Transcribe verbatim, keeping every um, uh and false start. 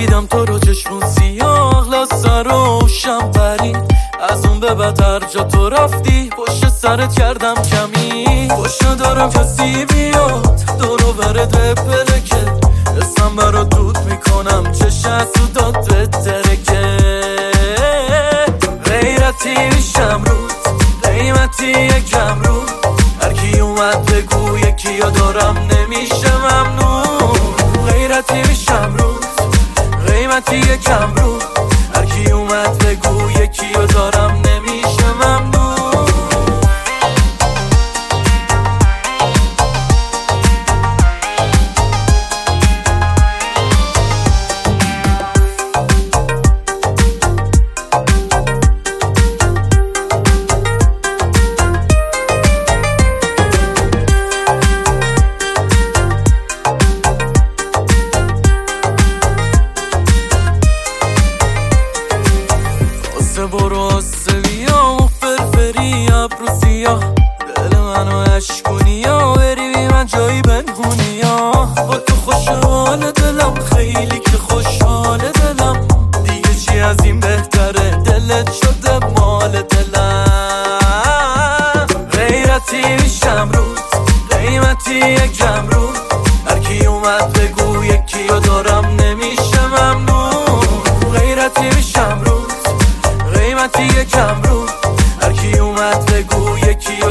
دیدم تو رو چشمون سیاه لاسه روشم پرید، از اون به بعد هر جا تو رفتی پشت سرت کردم کمی. خوش ندارم کسی بیاد دورو بره دپره که اسم برا دود میکنم چه حسودات بترکه. غیرتی میشم روز قیمتی یکم رو، هرکی اومد بگو یکی ها دارم نمیشه ممنون. غیرتی میشم روز قیمتی یکم رو، هرکی اومد بگو یکی ها دارم نمیشه ممنون. برو آسویا و فرفری ابروسیا، دل منو اشکونیا بری بی من جایی بنهونیا. با تو خوشحال دلم خیلی که خوشحال دلم، دیگه چی از این بهتره دلت شده مال دلم. غیرتی میشم روز قیمتی یکم رو، هرکی اومد بگو یکی ها دارم نمیشه ممنون. غیرتی میشم روز قیمتی یکم رو، هرکی اومد بگو یکی